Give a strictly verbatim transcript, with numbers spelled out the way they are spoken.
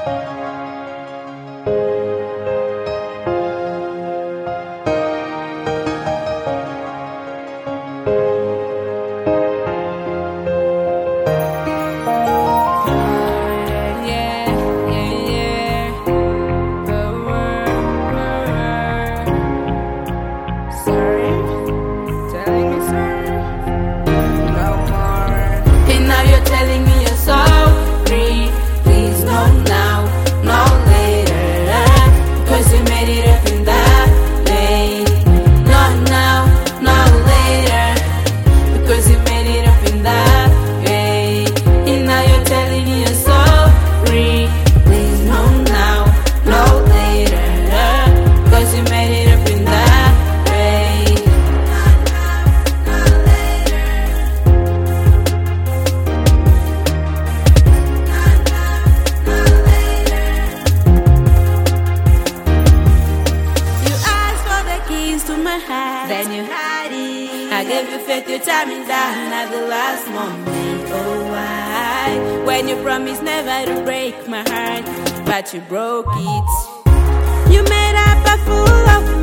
Then you had it. I gave you faith, you tied me down at the last moment. Oh, why? When you promised never to break my heart, but you broke it. You made up a fool of